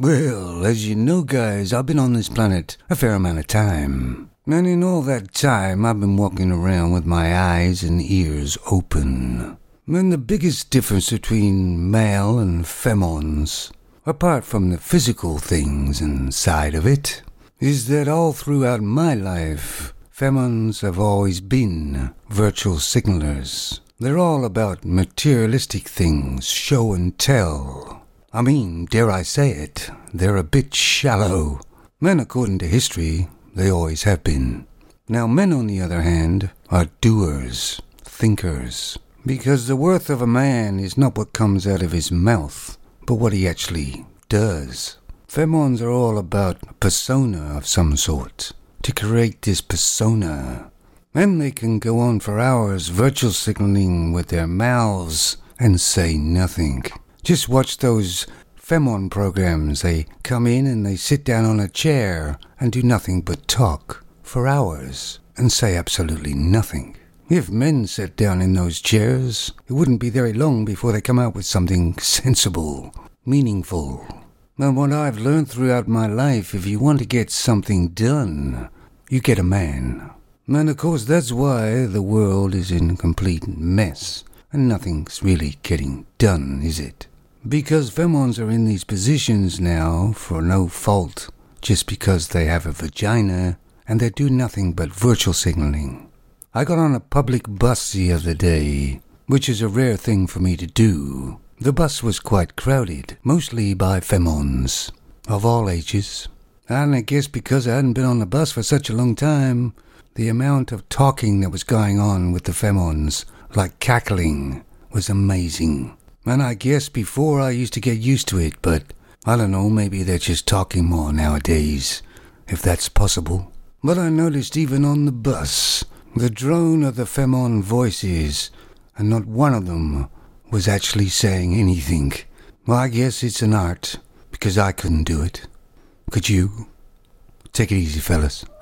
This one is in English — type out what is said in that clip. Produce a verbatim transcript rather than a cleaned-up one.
Well, as you know, guys, I've been on this planet a fair amount of time. And in all that time, I've been walking around with my eyes and ears open. And the biggest difference between male and femons, apart from the physical things inside of it, is that all throughout my life, femons have always been virtual signalers. They're all about materialistic things, show and tell. I mean, dare I say it, they're a bit shallow. Men, according to history, they always have been. Now, men, on the other hand, are doers, thinkers. Because the worth of a man is not what comes out of his mouth, but what he actually does. Femons are all about a persona of some sort, to create this persona. And they can go on for hours virtual signaling with their mouths and say nothing. Just watch those femon programs. They come in and they sit down on a chair and do nothing but talk for hours and say absolutely nothing. If men sat down in those chairs, it wouldn't be very long before they come out with something sensible, meaningful. And what I've learned throughout my life, if you want to get something done, you get a man. And of course that's why the world is in a complete mess, and nothing's really getting done, is it? Because femons are in these positions now for no fault, just because they have a vagina, and they do nothing but virtual signaling. I got on a public bus the other day, which is a rare thing for me to do. The bus was quite crowded, mostly by femons, of all ages. And I guess because I hadn't been on the bus for such a long time, the amount of talking that was going on with the femons, like cackling, was amazing. And I guess before I used to get used to it, but I don't know, maybe they're just talking more nowadays, if that's possible. But I noticed even on the bus, the drone of the femon voices, and not one of them was actually saying anything. Well, I guess it's an art, because I couldn't do it. Could you? Take it easy, fellas.